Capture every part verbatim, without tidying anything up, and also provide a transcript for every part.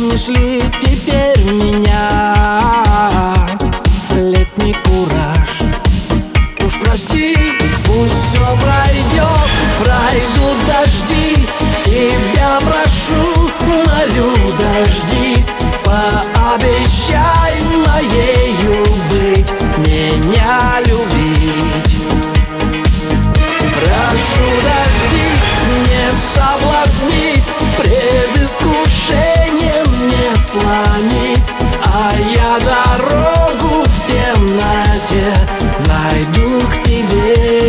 помнишь ли теперь меня? Летний кураж, уж прости, пусть все пройдет, пройдут дожди. Тебя прошу, молю, дождись, пообещай моею быть, меня любить. Прошу, дождись, не соблазнись, пред искушением не сломись, а я дорогу в темноте найду к тебе.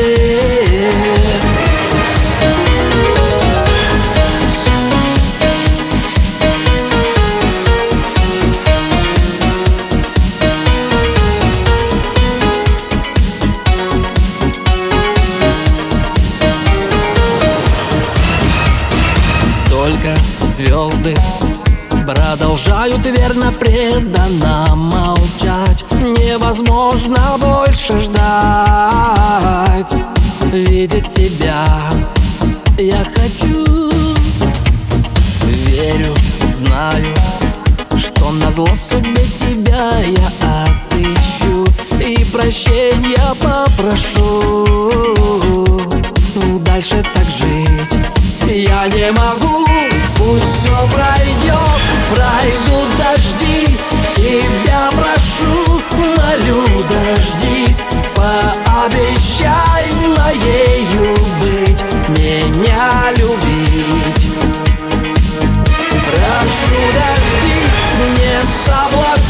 Только звезды продолжают верно, преданно молчать. Невозможно больше ждать, видеть тебя я хочу. Верю, знаю, что назло судьбе тебя я отыщу и прощения попрошу. Дальше так жить я не могу. Пусть все пройдет, пройдут дожди. Тебя прошу, молю, дождись, пообещай моею быть, меня любить. Прошу, дождись, не соблазняй.